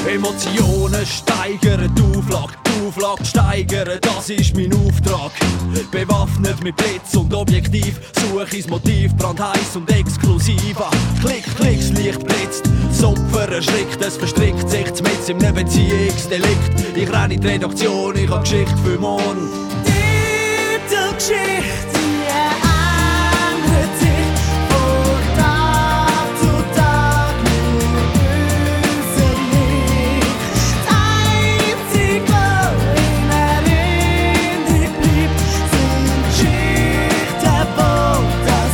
Emotionen steigern die Auflage steigern, das ist mein Auftrag. Bewaffnet mit Blitz und Objektiv, suche ins Motiv, brandheiß und exklusiv. Klick, das Licht blitzt, das Opfer erschrickt, es verstrickt sich mit in einem Beziehungsdelikt. Ich renne in die Redaktion, ich hab Geschichte für morgen. Titelgeschichte, die ändert sich von Tag zu Tag, nur äußerlich. Das Einzige, was in Erinnerung bleibt, sind Geschichten, wo das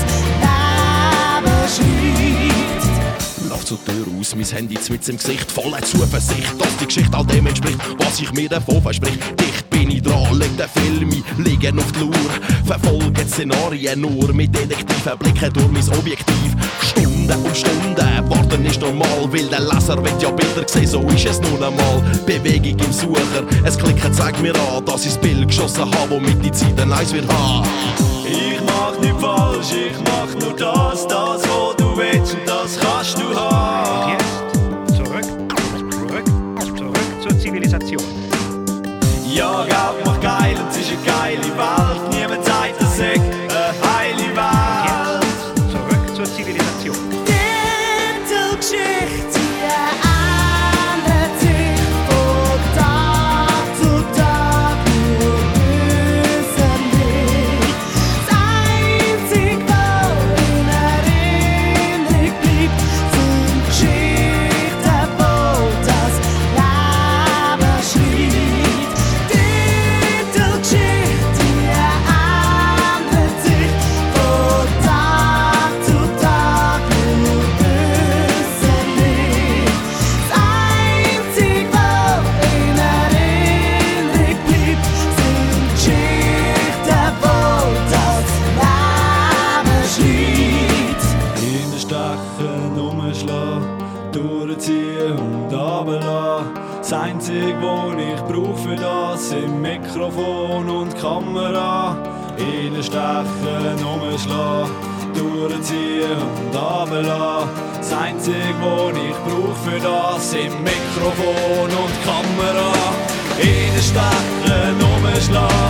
Leben schreibt. Lauf zur Tür aus, mein Handy mit im Gesicht, voller Zuversicht, dass die Geschichte all dem entspricht, was ich mir davon versprich. Dicht bin ich dran, leg den Film, liegen auf die Lur, verfolge Szenarien nur mit detektiven Blicken durch mein Objektiv. Stunden um Stunden, warten ist normal, weil der Leser will ja Bilder sehen, so ist es nun einmal. Bewegung im Sucher, es Klicken zeigt mir an, dass ich das Bild geschossen habe, womit die Zeit ein Eis wird haben. Ich mach nicht falsch, ich mach nur das, was du willst und das kannst du haben. Und jetzt zurück zur Zivilisation. Ja, Geld macht geil und es ist eine geile Welt. Niemand sagt, das sei eine heile Welt. Jetzt zurück zur Zivilisation. Titelgeschichte, die ändert sich von Tag zu Tag, nur äußerlich. Das Einzige, was in Erinnerung bleibt, sind Geschichten, wo das Leben schreibt. Titelgeschichte, die ändert sich von Tag zu Tag, nur äußerlich. Das Einzige, was in Erinnerung bleibt, sind Geschichten, wo das Leben schreibt. Hinterstechen, umschlagen, durchziehen und runterlassen. Das Einzige, was ich brauche für das, sind Mikrofon und Kamera. Hinterstechen, umschlagen, durchziehen und runterlassen. Das Einzige, was ich brauche für das, sind Mikrofon und Kamera. Hinterstechen, umschlagen,